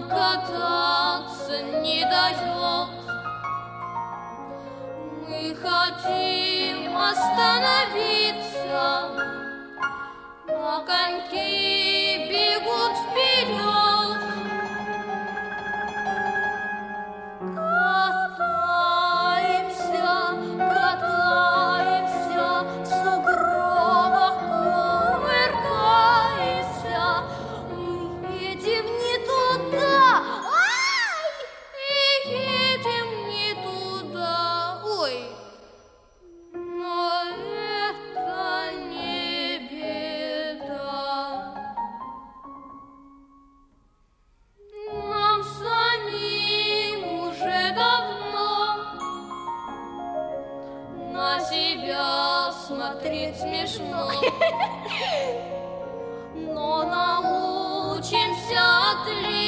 кататься не дает. Мы хотим остановиться, но коньки бегут вперед. Катаемся, в сугробах кувыркаемся. Мы едем не туда, едем не туда. Ой, но это не беда. Нам самим уже давно на себя смотреть смешно, но научимся отлично